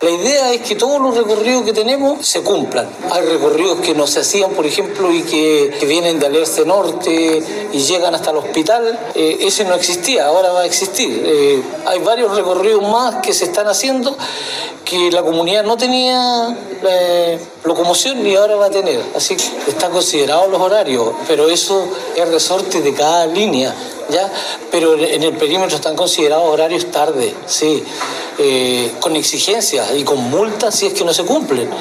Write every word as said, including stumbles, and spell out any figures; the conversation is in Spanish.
La idea es que todos los recorridos que tenemos se cumplan. Hay recorridos que no se hacían, por ejemplo, y que, que vienen de Alerce Norte y llegan hasta el hospital. Eh, ese no existía, ahora va a existir. Eh, hay varios recorridos más que se están haciendo que la comunidad no tenía eh, locomoción y ahora va a tener. Así que están considerados los horarios, pero eso es resorte de cada línea, ¿ya? Pero en el perímetro están considerados horarios tarde, sí, eh, con exigencias y con multas si es que no se cumplen.